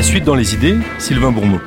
suite dans les idées, Sylvain Bourmeau.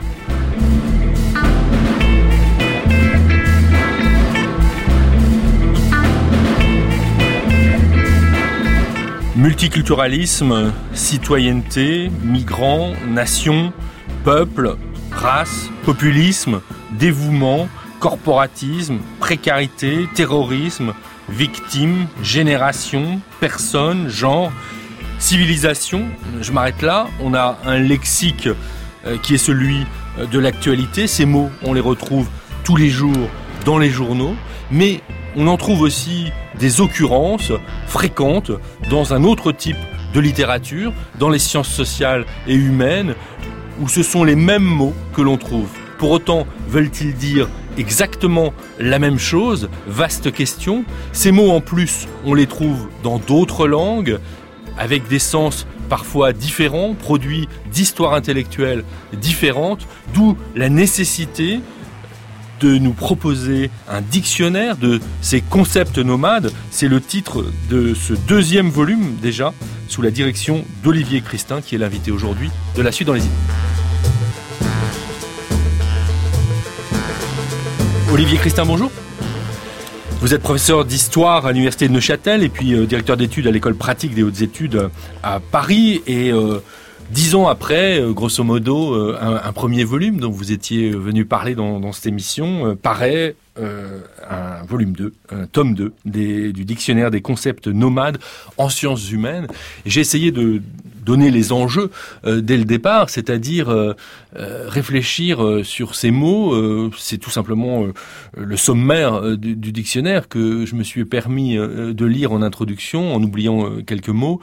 Multiculturalisme, citoyenneté, migrants, nation, peuple, race, populisme, dévouement, corporatisme, précarité, terrorisme, victime, génération, personne, genre, civilisation. Je m'arrête là. On a un lexique qui est celui de l'actualité. Ces mots, on les retrouve tous les jours dans les journaux, mais on en trouve aussi des occurrences fréquentes dans un autre type de littérature, dans les sciences sociales et humaines, où ce sont les mêmes mots que l'on trouve. Pour autant, veulent-ils dire exactement la même chose ? Vaste question. Ces mots, en plus, on les trouve dans d'autres langues, avec des sens parfois différents, produits d'histoires intellectuelles différentes, d'où la nécessité de nous proposer un dictionnaire de ces concepts nomades. C'est le titre de ce deuxième volume déjà, sous la direction d'Olivier Christin, qui est l'invité aujourd'hui de La Suite dans les idées. Olivier Christin, bonjour. Vous êtes professeur d'histoire à l'université de Neuchâtel et puis directeur d'études à l'école pratique des hautes études à Paris. Et 10 ans après, grosso modo, un premier volume dont vous étiez venu parler dans cette émission paraît un volume 2, un tome 2 du dictionnaire des concepts nomades en sciences humaines. Et j'ai essayé de donner les enjeux dès le départ, c'est-à-dire réfléchir sur ces mots. C'est tout simplement le sommaire du dictionnaire que je me suis permis de lire en introduction, en oubliant quelques mots.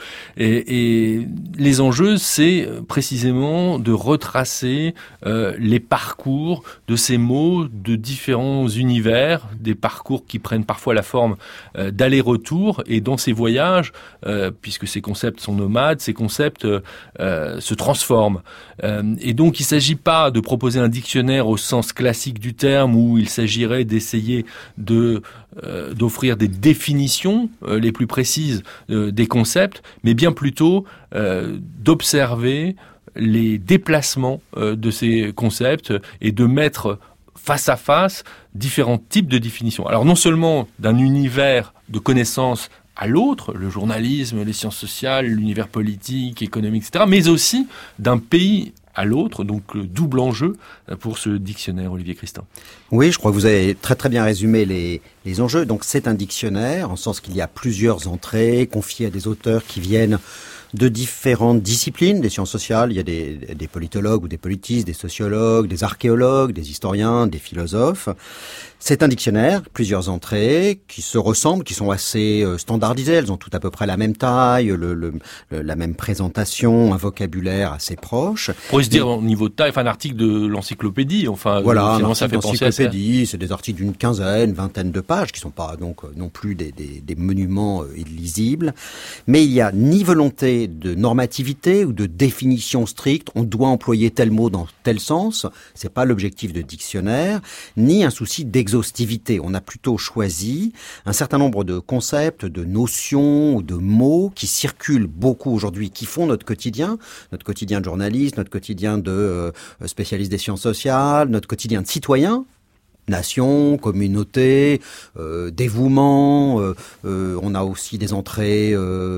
Et les enjeux, c'est précisément de retracer les parcours de ces mots de différents univers, des parcours qui prennent parfois la forme d'aller-retour. Et dans ces voyages, puisque ces concepts sont nomades, ces concepts se transforment. Et donc, il ne s'agit pas de proposer un dictionnaire au sens classique du terme, où il s'agirait d'essayer d'offrir des définitions les plus précises des concepts, mais bien plutôt d'observer les déplacements de ces concepts et de mettre face à face différents types de définitions. Alors non seulement d'un univers de connaissances à l'autre, le journalisme, les sciences sociales, l'univers politique, économique, etc., mais aussi d'un pays à l'autre, donc le double enjeu pour ce dictionnaire, Olivier Christin. Oui, je crois que vous avez très très bien résumé les enjeux. Donc c'est un dictionnaire, en sens qu'il y a plusieurs entrées confiées à des auteurs qui viennent de différentes disciplines, des sciences sociales. Il y a des politologues ou des politistes, des sociologues, des archéologues, des historiens, des philosophes. C'est un dictionnaire, plusieurs entrées, qui se ressemblent, qui sont assez standardisées. Elles ont toutes à peu près la même taille, la même présentation, un vocabulaire assez proche. On pourrait se dire au niveau de taille, un article de l'encyclopédie, voilà, finalement, ça fait penser à ça. C'est des articles d'une vingtaine de pages, qui sont pas donc non plus des monuments illisibles. Mais il y a ni volonté de normativité ou de définition stricte. On doit employer tel mot dans tel sens. C'est pas l'objectif de dictionnaire, ni un souci d'exhaustivité. On a plutôt choisi un certain nombre de concepts, de notions ou de mots qui circulent beaucoup aujourd'hui, qui font notre quotidien de journaliste, notre quotidien de spécialiste des sciences sociales, notre quotidien de citoyen. Nation, communauté, dévouement, on a aussi des entrées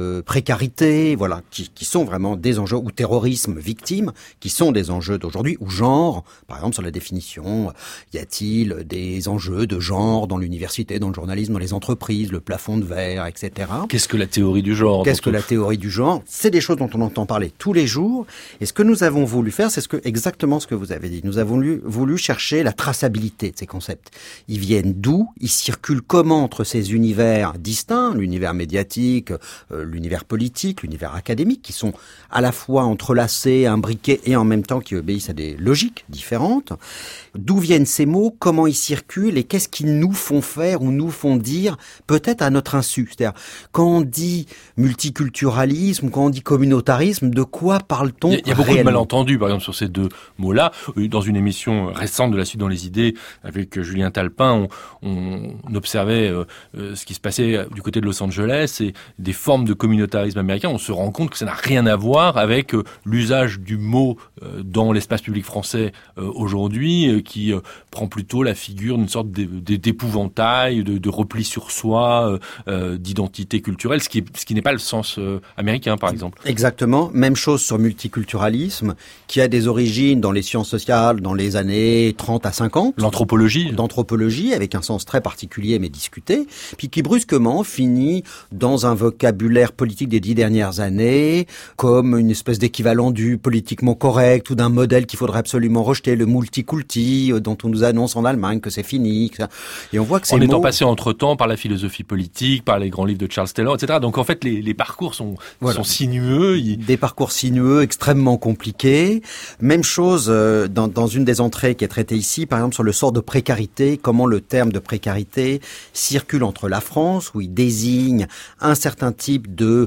précarité, voilà, qui sont vraiment des enjeux, ou terrorisme, victime, qui sont des enjeux d'aujourd'hui, ou genre, par exemple sur la définition, y a-t-il des enjeux de genre dans l'université, dans le journalisme, dans les entreprises, le plafond de verre, etc. Qu'est-ce que la théorie du genre ? La théorie du genre ? C'est des choses dont on entend parler tous les jours, et ce que nous avons voulu faire, c'est exactement ce que vous avez dit. Nous avons voulu chercher la traçabilité de ces concepts. Ils viennent d'où ? Ils circulent comment entre ces univers distincts, l'univers médiatique, l'univers politique, l'univers académique, qui sont à la fois entrelacés, imbriqués et en même temps qui obéissent à des logiques différentes. D'où viennent ces mots ? Comment ils circulent ? Et qu'est-ce qu'ils nous font faire ou nous font dire, peut-être à notre insu ? C'est-à-dire, quand on dit multiculturalisme, quand on dit communautarisme, de quoi parle-t-on réellement ? Il y a beaucoup de malentendus, par exemple, sur ces deux mots-là. Dans une émission récente de La Suite dans les idées, avec avec Julien Talpin, on observait ce qui se passait du côté de Los Angeles et des formes de communautarisme américain. On se rend compte que ça n'a rien à voir avec l'usage du mot dans l'espace public français aujourd'hui, qui prend plutôt la figure d'une sorte d'épouvantail, de repli sur soi, d'identité culturelle, ce qui n'est pas le sens américain, par exemple. Exactement. Même chose sur multiculturalisme, qui a des origines dans les sciences sociales dans les années 30 à 50. D'anthropologie, avec un sens très particulier mais discuté, puis qui brusquement finit dans un vocabulaire politique des 10 dernières années, comme une espèce d'équivalent du politiquement correct ou d'un modèle qu'il faudrait absolument rejeter, le multiculti, dont on nous annonce en Allemagne que c'est fini. Et on voit que en étant passé entre-temps par la philosophie politique, par les grands livres de Charles Taylor, etc. Donc en fait, les parcours sont sinueux. Des parcours sinueux, extrêmement compliqués. Même chose dans une des entrées qui est traitée ici, par exemple sur le sort de précarité, comment le terme de précarité circule entre la France, où il désigne un certain type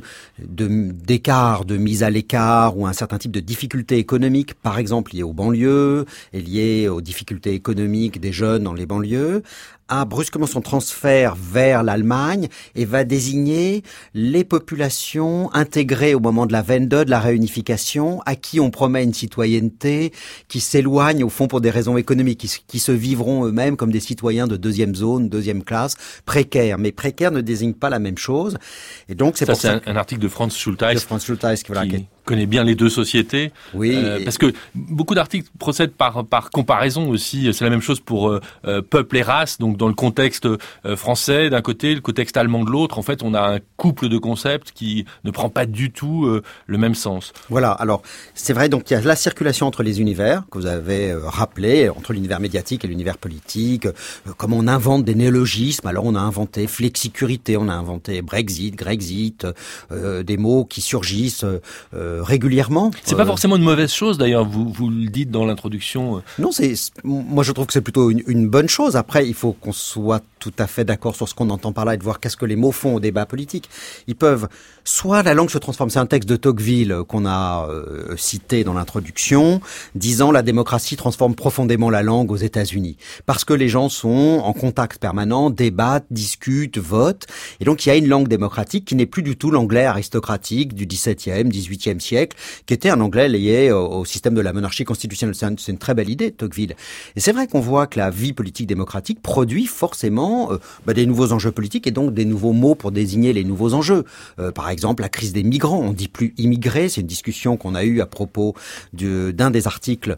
d'écart, de mise à l'écart, ou un certain type de difficultés économiques, par exemple liées aux banlieues, et liées aux difficultés économiques des jeunes dans les banlieues, a brusquement son transfert vers l'Allemagne et va désigner les populations intégrées au moment de la Wende, de la réunification, à qui on promet une citoyenneté, qui s'éloignent au fond pour des raisons économiques, qui se vivront eux-mêmes comme des citoyens de deuxième zone, deuxième classe, précaires. Mais précaires ne désigne pas la même chose. Et donc c'est un article de Franz Schultheis, qui connaît bien les deux sociétés. Oui. Parce que beaucoup d'articles procèdent par comparaison aussi. C'est la même chose pour peuple et race. Donc dans le contexte français d'un côté, le contexte allemand de l'autre, en fait, on a un couple de concepts qui ne prend pas du tout le même sens. Voilà. Alors c'est vrai. Donc il y a la circulation entre les univers que vous avez rappelé, entre l'univers médiatique et l'univers politique. Comment on invente des néologismes. Alors on a inventé flexicurité, on a inventé Brexit, Grexit, des mots qui surgissent régulièrement. C'est pas forcément une mauvaise chose d'ailleurs, vous le dites dans l'introduction. Non, moi je trouve que c'est plutôt une bonne chose. Après, il faut qu'on soit tout à fait d'accord sur ce qu'on entend par là et de voir qu'est-ce que les mots font au débat politique. Ils peuvent, soit la langue se transforme, c'est un texte de Tocqueville qu'on a cité dans l'introduction, disant la démocratie transforme profondément la langue aux États-Unis. Parce que les gens sont en contact permanent, débattent, discutent, votent. Et donc il y a une langue démocratique qui n'est plus du tout l'anglais aristocratique du XVIIe, XVIIIe siècle, qui était un anglais lié au système de la monarchie constitutionnelle. C'est une très belle idée de Tocqueville. Et c'est vrai qu'on voit que la vie politique démocratique produit forcément des nouveaux enjeux politiques et donc des nouveaux mots pour désigner les nouveaux enjeux. Par exemple, la crise des migrants. On dit plus immigrés. C'est une discussion qu'on a eue à propos d'un des articles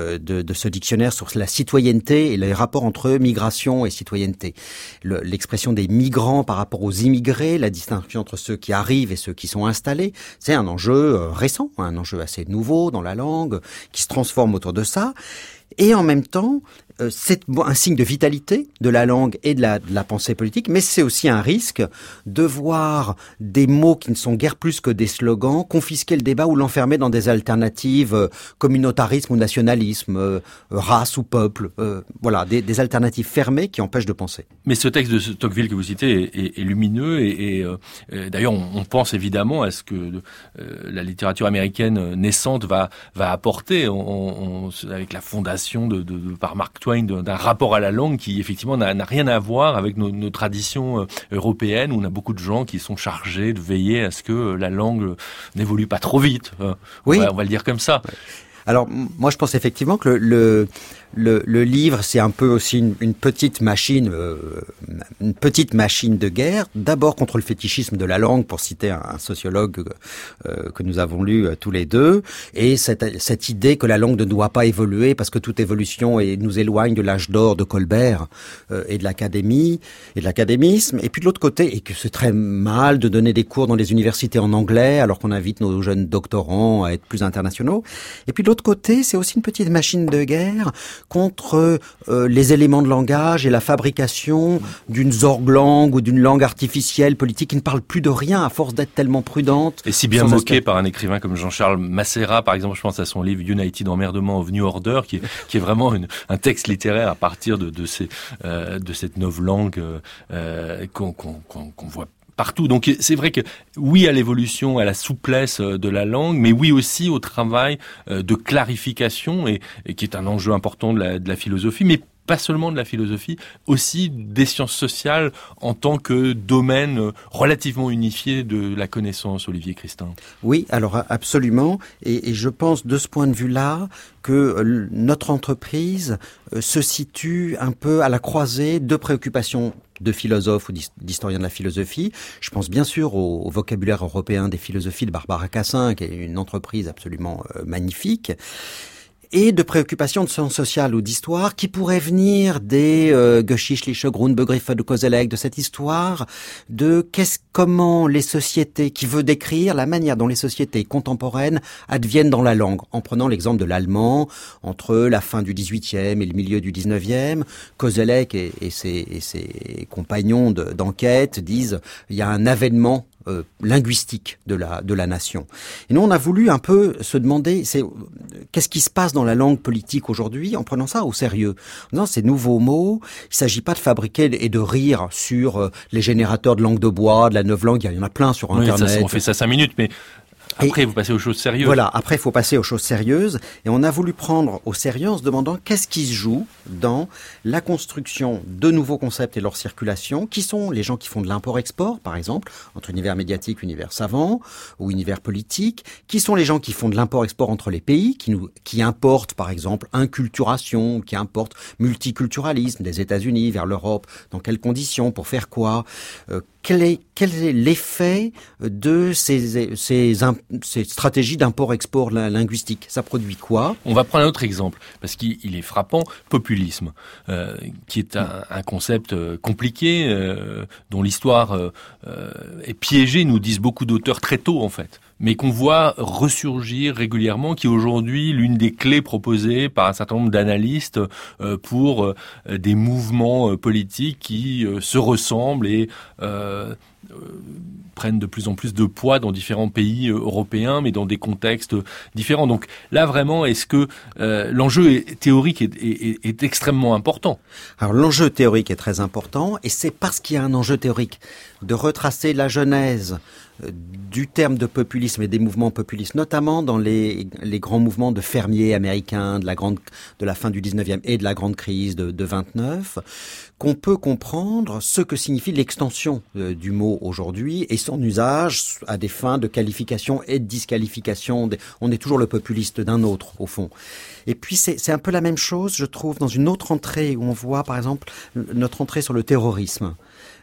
de ce dictionnaire sur la citoyenneté et les rapports entre migration et citoyenneté. L'expression des migrants par rapport aux immigrés, la distinction entre ceux qui arrivent et ceux qui sont installés, c'est un enjeu récent, un enjeu assez nouveau dans la langue, qui se transforme autour de ça. Et en même temps, c'est un signe de vitalité de la langue et de la pensée politique, mais c'est aussi un risque de voir des mots qui ne sont guère plus que des slogans confisquer le débat ou l'enfermer dans des alternatives communautarisme ou nationalisme, race ou peuple, voilà, des alternatives fermées qui empêchent de penser. Mais ce texte de Tocqueville que vous citez est lumineux et d'ailleurs on pense évidemment à ce que la littérature américaine naissante va apporter avec la fondation par Mark Twain d'un rapport à la langue qui effectivement n'a rien à voir avec nos traditions européennes où on a beaucoup de gens qui sont chargés de veiller à ce que la langue n'évolue pas trop vite. Oui. On va le dire comme ça. Ouais. Alors moi je pense effectivement que le livre c'est un peu aussi une petite machine de guerre, d'abord contre le fétichisme de la langue, pour citer un sociologue que nous avons lu tous les deux, et cette idée que la langue ne doit pas évoluer parce que toute évolution nous éloigne de l'âge d'or de Colbert et de l'académie et de l'académisme. Et puis de l'autre côté, et que c'est très mal de donner des cours dans les universités en anglais alors qu'on invite nos jeunes doctorants à être plus internationaux. Et puis de l'autre côté, c'est aussi une petite machine de guerre contre les éléments de langage et la fabrication d'une zorg-langue ou d'une langue artificielle politique qui ne parle plus de rien à force d'être tellement prudente. Et si bien moquée par un écrivain comme Jean-Charles Massérat, par exemple, je pense à son livre United Emmerdement of New Order, qui est vraiment un texte littéraire à partir de cette novlangue qu'on voit partout. Donc c'est vrai que oui à l'évolution, à la souplesse de la langue, mais oui aussi au travail de clarification et qui est un enjeu important de la philosophie, mais pas seulement de la philosophie, aussi des sciences sociales en tant que domaine relativement unifié de la connaissance, Olivier Christin. Oui, alors absolument. Et je pense de ce point de vue-là que notre entreprise se situe un peu à la croisée de préoccupations de philosophes ou d'historiens de la philosophie. Je pense bien sûr au vocabulaire européen des philosophies de Barbara Cassin, qui est une entreprise absolument magnifique, et de préoccupations de sciences sociales ou d'histoire qui pourraient venir des Geschichtliche Grundbegriffe de Koselleck, de cette histoire de comment les sociétés, qui veut décrire la manière dont les sociétés contemporaines adviennent dans la langue, en prenant l'exemple de l'allemand entre la fin du XVIIIe et le milieu du XIXe. Koselleck et ses compagnons d'enquête disent il y a un avènement linguistique de la nation. Et nous, on a voulu un peu se demander, qu'est-ce qui se passe dans la langue politique aujourd'hui, en prenant ça au sérieux. En disant, ces nouveaux mots, il s'agit pas de fabriquer et de rire sur les générateurs de langue de bois, de la neuve langue, il y en a plein sur Internet. Ça, on fait ça 5 minutes, mais après, vous passez aux choses sérieuses. Voilà, après, il faut passer aux choses sérieuses. Et on a voulu prendre au sérieux en se demandant qu'est-ce qui se joue dans la construction de nouveaux concepts et leur circulation, qui sont les gens qui font de l'import-export, par exemple, entre univers médiatique, univers savant, ou univers politique, qui sont les gens qui font de l'import-export entre les pays, qui importent, par exemple, inculturation, qui importent multiculturalisme des États-Unis vers l'Europe, dans quelles conditions, pour faire quoi, quel est l'effet de ces stratégies d'import-export linguistique? Ça produit quoi? On va prendre un autre exemple, parce qu'il est frappant, populisme, qui est un concept compliqué, dont l'histoire est piégée, nous disent beaucoup d'auteurs très tôt en fait, mais qu'on voit ressurgir régulièrement, qui est aujourd'hui l'une des clés proposées par un certain nombre d'analystes pour des mouvements politiques qui se ressemblent et prennent de plus en plus de poids dans différents pays européens, mais dans des contextes différents. Donc là, vraiment, est-ce que l'enjeu théorique est extrêmement important? Alors l'enjeu théorique est très important, et c'est parce qu'il y a un enjeu théorique de retracer la genèse du terme de populisme et des mouvements populistes, notamment dans les grands mouvements de fermiers américains de la fin du 19e et de la grande crise de 29, qu'on peut comprendre ce que signifie l'extension du mot aujourd'hui et son usage à des fins de qualification et de disqualification. On est toujours le populiste d'un autre, au fond. Et puis c'est un peu la même chose, je trouve, dans une autre entrée où on voit, par exemple, notre entrée sur le terrorisme,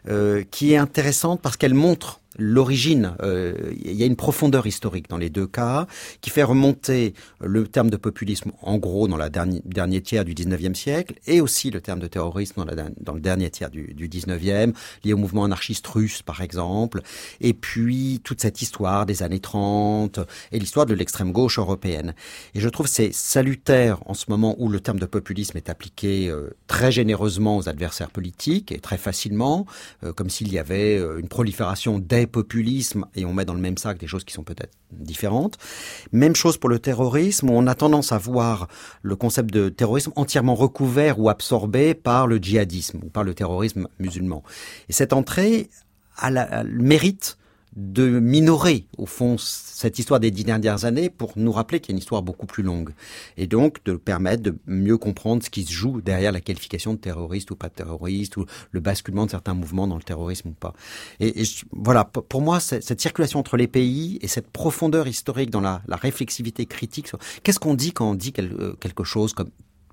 qui est intéressante parce qu'elle montre l'origine. Il y a une profondeur historique dans les deux cas qui fait remonter le terme de populisme en gros dans la dernier tiers du 19e siècle et aussi le terme de terrorisme dans le dernier tiers du 19e, lié au mouvement anarchiste russe par exemple, et puis toute cette histoire des années 30 et l'histoire de l'extrême gauche européenne. Et je trouve c'est salutaire en ce moment où le terme de populisme est appliqué très généreusement aux adversaires politiques et très facilement, comme s'il y avait une prolifération des populismes, et on met dans le même sac des choses qui sont peut-être différentes. Même chose pour le terrorisme, où on a tendance à voir le concept de terrorisme entièrement recouvert ou absorbé par le djihadisme ou par le terrorisme musulman. Et cette entrée a le mérite de minorer, au fond, cette histoire des 10 dernières années pour nous rappeler qu'il y a une histoire beaucoup plus longue. Et donc, de permettre de mieux comprendre ce qui se joue derrière la qualification de terroriste ou pas de terroriste, ou le basculement de certains mouvements dans le terrorisme ou pas. Et voilà, pour moi, cette circulation entre les pays et cette profondeur historique dans la réflexivité critique, qu'est-ce qu'on dit quand on dit quelque chose comme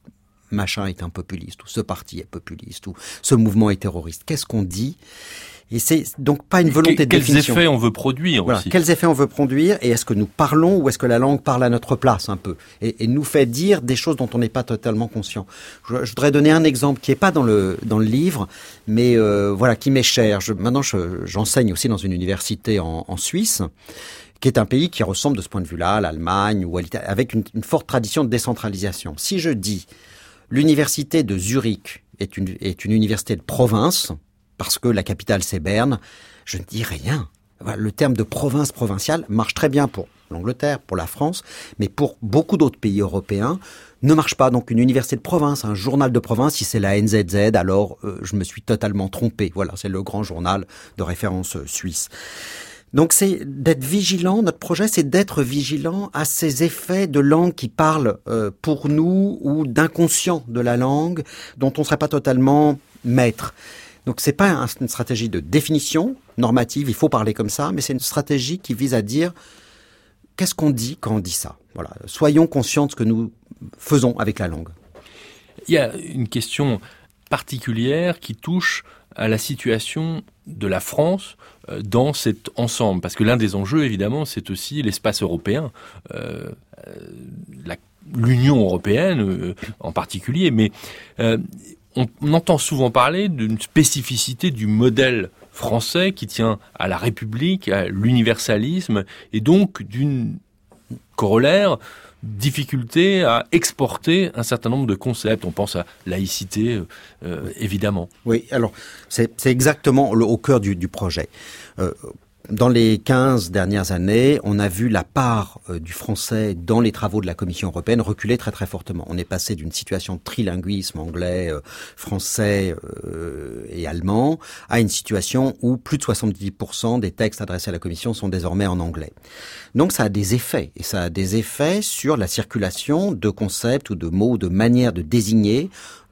machin est un populiste, ou ce parti est populiste, ou ce mouvement est terroriste? Qu'est-ce qu'on dit? Et c'est donc pas une volonté de définition. Quels effets on veut produire aussi. Quels effets on veut produire, et est-ce que nous parlons ou est-ce que la langue parle à notre place un peu et nous fait dire des choses dont on n'est pas totalement conscient. Je voudrais donner un exemple qui est pas dans le livre, mais voilà, qui m'est cher. Maintenant j'enseigne aussi dans une université en Suisse, qui est un pays qui ressemble de ce point de vue-là à l'Allemagne ou à l'Italie, avec une forte tradition de décentralisation. Si je dis l'université de Zurich est une université de province, parce que la capitale c'est Berne, je ne dis rien. Le terme de province provinciale marche très bien pour l'Angleterre, pour la France, mais pour beaucoup d'autres pays européens, ne marche pas. Donc une université de province, un journal de province, si c'est la NZZ, alors je me suis totalement trompé. Voilà, c'est le grand journal de référence suisse. Donc c'est d'être vigilant, notre projet c'est d'être vigilant à ces effets de langue qui parlent pour nous ou d'inconscient de la langue dont on ne serait pas totalement maître. Donc c'est pas une stratégie de définition normative, il faut parler comme ça, mais c'est une stratégie qui vise à dire qu'est-ce qu'on dit quand on dit ça. Voilà, soyons conscients de ce que nous faisons avec la langue. Il y a une question particulière qui touche à la situation de la France dans cet ensemble. Parce que l'un des enjeux, évidemment, c'est aussi l'espace européen, l'Union européenne en particulier. Mais on entend souvent parler d'une spécificité du modèle français qui tient à la République, à l'universalisme, et donc d'une corollaire difficulté à exporter un certain nombre de concepts. On pense à laïcité, évidemment. Oui, alors c'est exactement au cœur du projet. Dans les 15 dernières années, on a vu la part du français dans les travaux de la Commission européenne reculer très très fortement. On est passé d'une situation de trilinguisme anglais, français et allemand à une situation où plus de 70% des textes adressés à la Commission sont désormais en anglais. Donc ça a des effets, et ça a des effets sur la circulation de concepts ou de mots ou de manières de désigner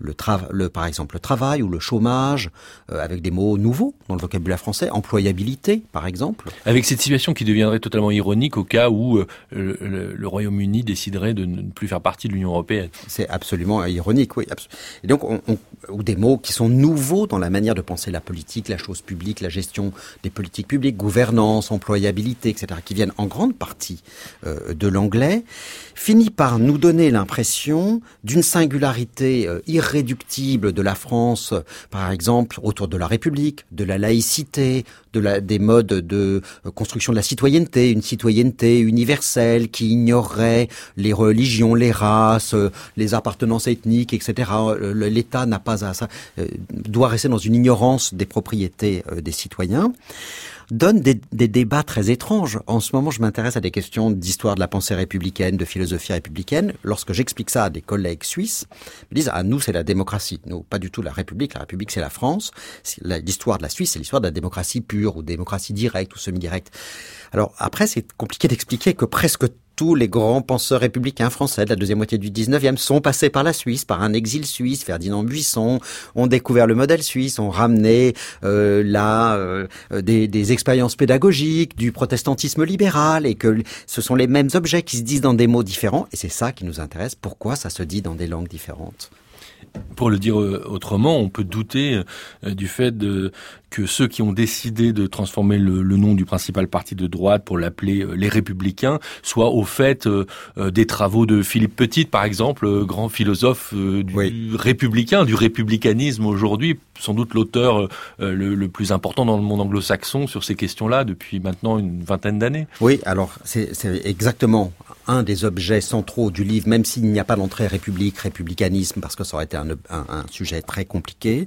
par exemple le travail ou le chômage, avec des mots nouveaux dans le vocabulaire français, employabilité par exemple. Avec cette situation qui deviendrait totalement ironique au cas où le Royaume-Uni déciderait de ne plus faire partie de l'Union européenne. C'est absolument ironique, oui. Et donc, ou des mots qui sont nouveaux dans la manière de penser la politique, la chose publique, la gestion des politiques publiques, gouvernance, employabilité, etc., qui viennent en grande partie de l'anglais, finit par nous donner l'impression d'une singularité irréductible de la France, par exemple, autour de la République, de la laïcité, des modes de construction de la citoyenneté, une citoyenneté universelle qui ignorerait les religions, les races, les appartenances ethniques, etc. L'État n'a pas à ça, doit rester dans une ignorance des propriétés des citoyens. Donne des débats très étranges. En ce moment, je m'intéresse à des questions d'histoire de la pensée républicaine, de philosophie républicaine. Lorsque j'explique ça à des collègues suisses, ils disent « Ah, nous, c'est la démocratie. Nous, pas du tout la République. La République, c'est la France. L'histoire de la Suisse, c'est l'histoire de la démocratie pure ou démocratie directe ou semi-directe. » Alors après, c'est compliqué d'expliquer que presque tous les grands penseurs républicains français de la deuxième moitié du 19e sont passés par la Suisse, par un exil suisse. Ferdinand Buisson ont découvert le modèle suisse, ont ramené des expériences pédagogiques, du protestantisme libéral, et que ce sont les mêmes objets qui se disent dans des mots différents. Et c'est ça qui nous intéresse. Pourquoi ça se dit dans des langues différentes ? Pour le dire autrement, on peut douter du fait que ceux qui ont décidé de transformer le nom du principal parti de droite pour l'appeler les Républicains soient au fait des travaux de Philippe Petit, par exemple, grand philosophe du républicain, du républicanisme aujourd'hui, sans doute l'auteur le plus important dans le monde anglo-saxon sur ces questions-là depuis maintenant une vingtaine d'années. Oui, alors c'est exactement un des objets centraux du livre, même s'il n'y a pas d'entrée républicanisme, parce que ça aurait été un sujet très compliqué.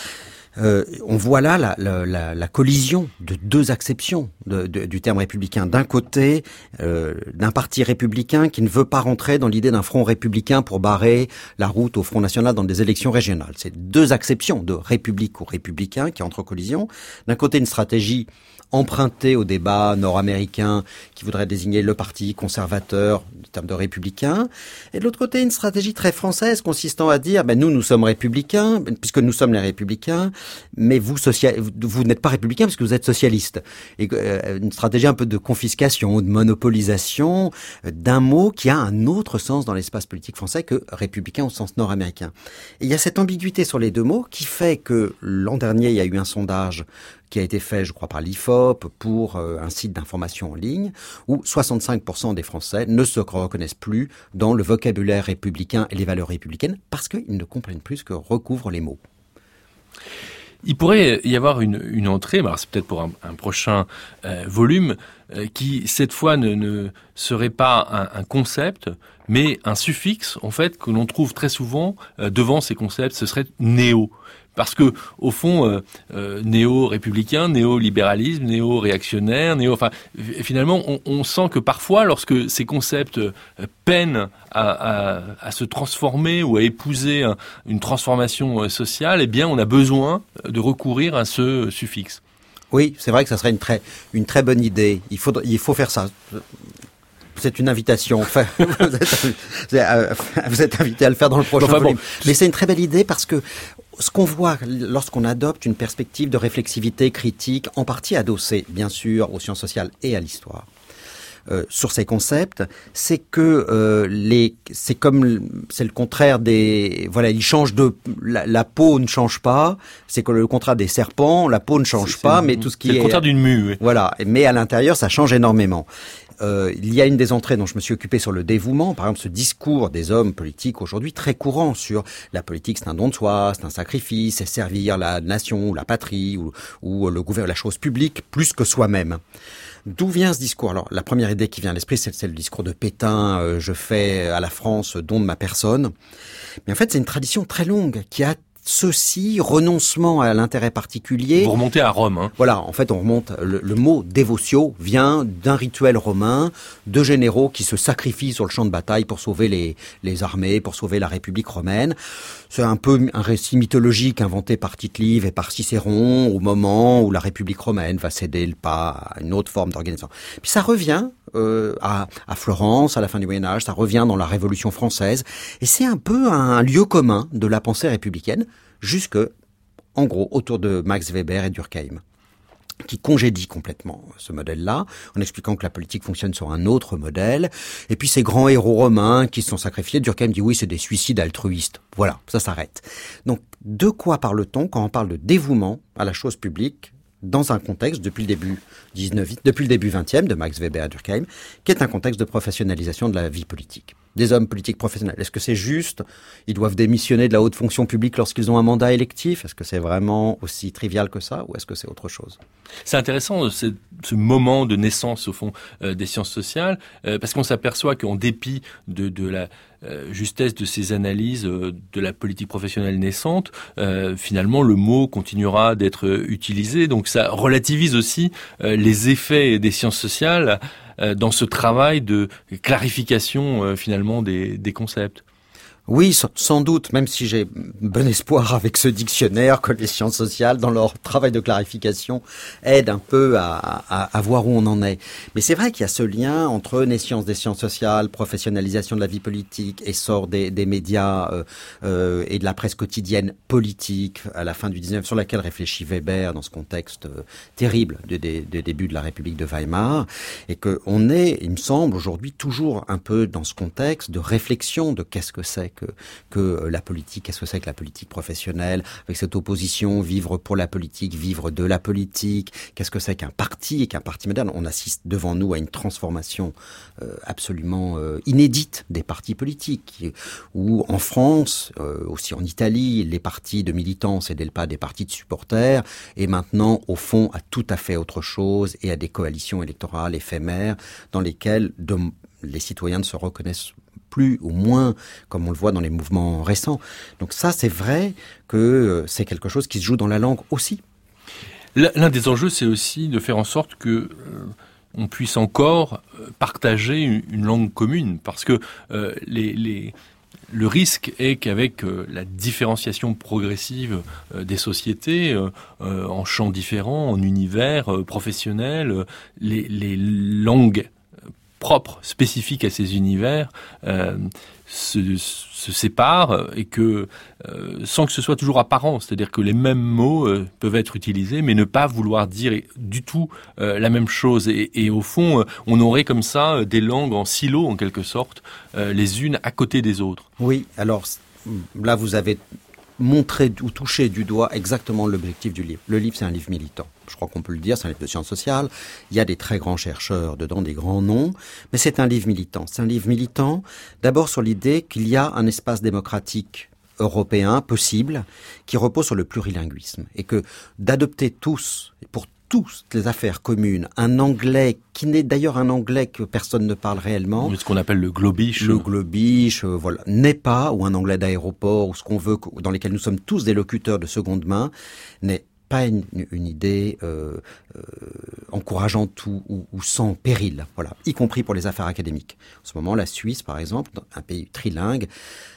On voit là la collision de deux acceptions du terme républicain. D'un côté, d'un parti républicain qui ne veut pas rentrer dans l'idée d'un front républicain pour barrer la route au Front National dans des élections régionales. C'est deux acceptions de république ou républicain qui entrent en collision. D'un côté, une stratégie empruntée au débat nord-américain qui voudrait désigner le parti conservateur en termes de républicain, et de l'autre côté une stratégie très française consistant à dire nous sommes républicains puisque nous sommes les républicains, mais vous n'êtes pas républicains parce que vous êtes socialistes, et une stratégie un peu de confiscation ou de monopolisation d'un mot qui a un autre sens dans l'espace politique français que républicain au sens nord-américain. Et il y a cette ambiguïté sur les deux mots qui fait que l'an dernier il y a eu un sondage qui a été fait, je crois, par l'IFOP pour un site d'information en ligne, où 65% des Français ne se reconnaissent plus dans le vocabulaire républicain et les valeurs républicaines parce qu'ils ne comprennent plus ce que recouvrent les mots. Il pourrait y avoir une entrée, alors c'est peut-être pour un prochain volume, qui cette fois ne serait pas un concept, mais un suffixe, en fait, que l'on trouve très souvent devant ces concepts, ce serait néo. Parce que, au fond, néo-républicain, néo-libéralisme, néo-réactionnaire, finalement, on sent que parfois, lorsque ces concepts peinent à se transformer ou à épouser une transformation sociale, eh bien, on a besoin de recourir à ce suffixe. Oui, c'est vrai que ça serait une très bonne idée. Il faut faire ça. C'est une invitation. Enfin, vous êtes invité à le faire dans le prochain volume. Mais c'est une très belle idée parce que ce qu'on voit lorsqu'on adopte une perspective de réflexivité critique, en partie adossée, bien sûr, aux sciences sociales et à l'histoire, sur ces concepts, c'est que c'est le contraire des ils changent la peau ne change pas, c'est que le contraire des serpents, la peau ne change pas, mais tout ce qui est le contraire d'une mue. Oui. Voilà, mais à l'intérieur ça change énormément. Il y a une des entrées dont je me suis occupé sur le dévouement, par exemple ce discours des hommes politiques aujourd'hui très courant sur la politique c'est un don de soi, c'est un sacrifice, c'est servir la nation ou la patrie ou le gouvernement, la chose publique plus que soi-même. D'où vient ce discours? Alors, la première idée qui vient à l'esprit, c'est le discours de Pétain, je fais à la France don de ma personne. Mais en fait, c'est une tradition très longue qui a ceci, renoncement à l'intérêt particulier. Vous remontez à Rome. Hein. Voilà, en fait, on remonte. Le mot dévotio vient d'un rituel romain de généraux qui se sacrifient sur le champ de bataille pour sauver les armées, pour sauver la République romaine. C'est un peu un récit mythologique inventé par Tite-Live et par Cicéron au moment où la République romaine va céder le pas à une autre forme d'organisation. Puis ça revient à Florence, à la fin du Moyen-Âge, ça revient dans la Révolution française, et c'est un peu un lieu commun de la pensée républicaine, jusque, en gros, autour de Max Weber et Durkheim, qui congédie complètement ce modèle-là, en expliquant que la politique fonctionne sur un autre modèle. Et puis ces grands héros romains qui se sont sacrifiés, Durkheim dit oui, c'est des suicides altruistes. Voilà, ça s'arrête. Donc, de quoi parle-t-on quand on parle de dévouement à la chose publique dans un contexte, depuis le début 20e, de Max Weber à Durkheim, qui est un contexte de professionnalisation de la vie politique. Des hommes politiques professionnels. Est-ce que c'est juste? Ils doivent démissionner de la haute fonction publique lorsqu'ils ont un mandat électif? Est-ce que c'est vraiment aussi trivial que ça, ou est-ce que c'est autre chose? C'est intéressant, ce moment de naissance, au fond, des sciences sociales, parce qu'on s'aperçoit qu'en dépit de la justesse de ces analyses de la politique professionnelle naissante, finalement, le mot continuera d'être utilisé. Donc ça relativise aussi les effets des sciences sociales dans ce travail de clarification finalement des concepts. Oui, sans doute, même si j'ai bon espoir avec ce dictionnaire que les sciences sociales, dans leur travail de clarification, aident un peu à voir où on en est. Mais c'est vrai qu'il y a ce lien entre naissance des sciences sociales, professionnalisation de la vie politique, essor des médias et de la presse quotidienne politique à la fin du 19e, sur laquelle réfléchit Weber dans ce contexte terrible des débuts de la République de Weimar, et qu'on est, il me semble, aujourd'hui toujours un peu dans ce contexte de réflexion de qu'est-ce que c'est que la politique, qu'est-ce que c'est que la politique professionnelle, avec cette opposition, vivre pour la politique, vivre de la politique, qu'est-ce que c'est qu'un parti et qu'un parti moderne. On assiste devant nous à une transformation absolument inédite des partis politiques, où en France, aussi en Italie, les partis de militants cédaient le pas des partis de supporters, et maintenant, au fond, à tout à fait autre chose, et à des coalitions électorales éphémères dans lesquelles les citoyens ne se reconnaissent plus ou moins, comme on le voit dans les mouvements récents. Donc ça, c'est vrai que c'est quelque chose qui se joue dans la langue aussi. L'un des enjeux, c'est aussi de faire en sorte que on puisse encore partager une langue commune, parce que le risque est qu'avec la différenciation progressive des sociétés, en champs différents, en univers professionnels, les langues propres, spécifiques à ces univers, se séparent, et que sans que ce soit toujours apparent, c'est-à-dire que les mêmes mots peuvent être utilisés mais ne pas vouloir dire du tout la même chose, et au fond on aurait comme ça des langues en silo en quelque sorte, les unes à côté des autres. Oui, alors là vous avez montré ou touché du doigt exactement l'objectif du livre. Le livre, c'est un livre militant. Je crois qu'on peut le dire, c'est un livre de sciences sociales. Il y a des très grands chercheurs dedans, des grands noms, mais c'est un livre militant. C'est un livre militant, d'abord sur l'idée qu'il y a un espace démocratique européen possible qui repose sur le plurilinguisme, et que d'adopter tous, pour toutes les affaires communes, un anglais qui n'est d'ailleurs un anglais que personne ne parle réellement. Ce qu'on appelle le globish. Le globish, voilà, n'est pas, ou un anglais d'aéroport, ou ce qu'on veut, dans lesquels nous sommes tous des locuteurs de seconde main, n'est pas une idée encourageante ou sans péril, voilà, y compris pour les affaires académiques. En ce moment, la Suisse, par exemple, un pays trilingue,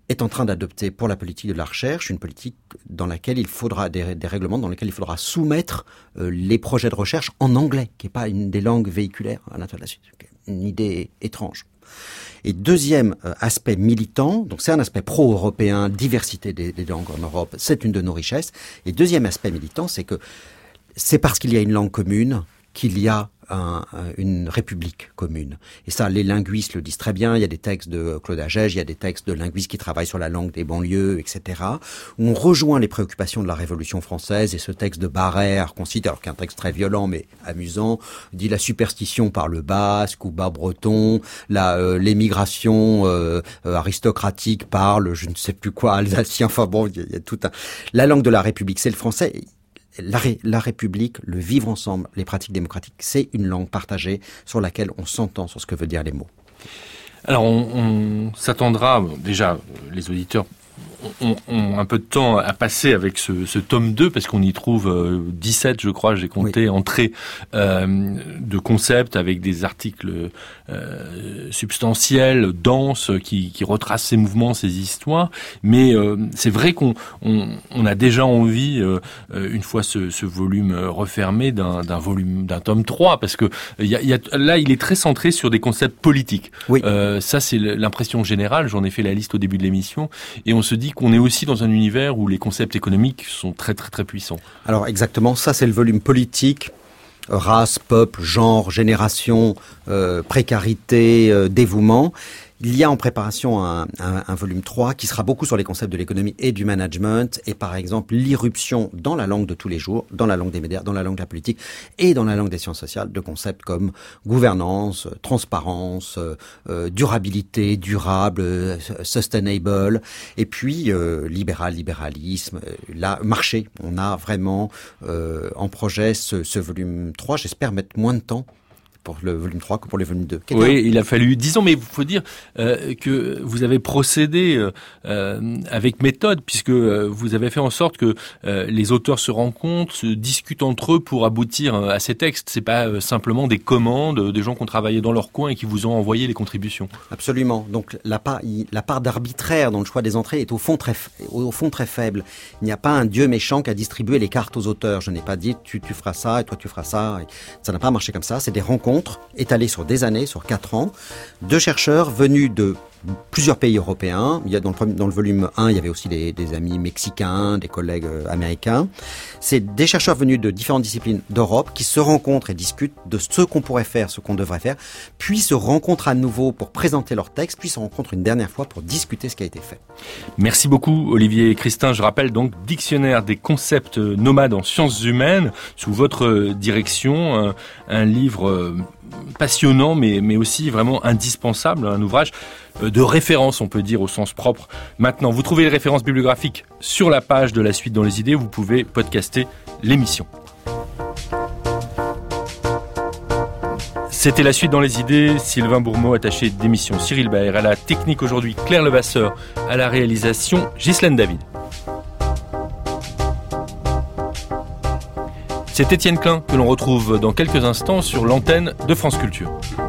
est en train d'adopter pour la politique de la recherche une politique dans laquelle il faudra des règlements dans lesquels il faudra soumettre les projets de recherche en anglais, qui n'est pas une des langues véhiculaires à l'international. Une idée étrange. Et deuxième aspect militant, donc c'est un aspect pro-européen, diversité des langues en Europe, c'est une de nos richesses. Et deuxième aspect militant, c'est que c'est parce qu'il y a une langue commune qu'il y a une république commune. Et ça, les linguistes le disent très bien. Il y a des textes de Claude Agege, il y a des textes de linguistes qui travaillent sur la langue des banlieues, etc., où on rejoint les préoccupations de la Révolution française. Et ce texte de Barrère, qu'on cite, alors qu'un texte très violent mais amusant, dit la superstition par le basque ou bas-breton, l'émigration aristocratique par le je ne sais plus quoi, alsacien. Enfin bon, il y a tout un... La langue de la République, c'est le français. La République, le vivre ensemble, les pratiques démocratiques, c'est une langue partagée sur laquelle on s'entend sur ce que veulent dire les mots. Alors on s'attendra, déjà les auditeurs ont un peu de temps à passer avec ce tome 2 parce qu'on y trouve 17, je crois, j'ai compté, entrées de concepts avec des articles substantiels, denses, qui retracent ces mouvements, ces histoires. Mais c'est vrai qu'on a déjà envie, une fois ce volume refermé, d'un tome 3, parce que là, il est très centré sur des concepts politiques. Oui. Ça, c'est l'impression générale. J'en ai fait la liste au début de l'émission, et on se dit qu'on est aussi dans un univers où les concepts économiques sont très très très puissants. Alors exactement, ça c'est le volume politique, race, peuple, genre, génération, précarité, dévouement. Il y a en préparation un volume 3 qui sera beaucoup sur les concepts de l'économie et du management, et par exemple l'irruption dans la langue de tous les jours, dans la langue des médias, dans la langue de la politique et dans la langue des sciences sociales de concepts comme gouvernance, transparence, durabilité, durable, sustainable, et puis libéralisme, marché. On a vraiment en projet ce volume 3, j'espère mettre moins de temps pour le volume 3 que pour le volume 2. Oui, il a fallu 10 ans, mais il faut dire que vous avez procédé avec méthode, puisque vous avez fait en sorte que les auteurs se rencontrent, se discutent entre eux pour aboutir à ces textes. C'est pas simplement des commandes, des gens qui ont travaillé dans leur coin et qui vous ont envoyé les contributions. Absolument. Donc la part d'arbitraire dans le choix des entrées est au fond très faible. Il n'y a pas un dieu méchant qui a distribué les cartes aux auteurs. Je n'ai pas dit tu feras ça et toi tu feras ça. Ça n'a pas marché comme ça. C'est des rencontres étalés sur des années, sur 4 ans, de chercheurs venus de plusieurs pays européens. Il y a dans le volume 1, il y avait aussi des amis mexicains, des collègues américains. C'est des chercheurs venus de différentes disciplines d'Europe qui se rencontrent et discutent de ce qu'on pourrait faire, ce qu'on devrait faire, puis se rencontrent à nouveau pour présenter leur texte, puis se rencontrent une dernière fois pour discuter ce qui a été fait. Merci beaucoup Olivier Christin. Je rappelle donc Dictionnaire des concepts nomades en sciences humaines sous votre direction, un livre passionnant mais aussi vraiment indispensable, un ouvrage de référence, on peut dire, au sens propre. Maintenant, vous trouvez les références bibliographiques sur la page de La Suite dans les idées. Vous pouvez podcaster l'émission. C'était La Suite dans les idées. Sylvain Bourmeau, attaché d'émission Cyril Baer. À la technique aujourd'hui, Claire Levasseur. À la réalisation, Ghislaine David. C'est Étienne Klein que l'on retrouve dans quelques instants sur l'antenne de France Culture.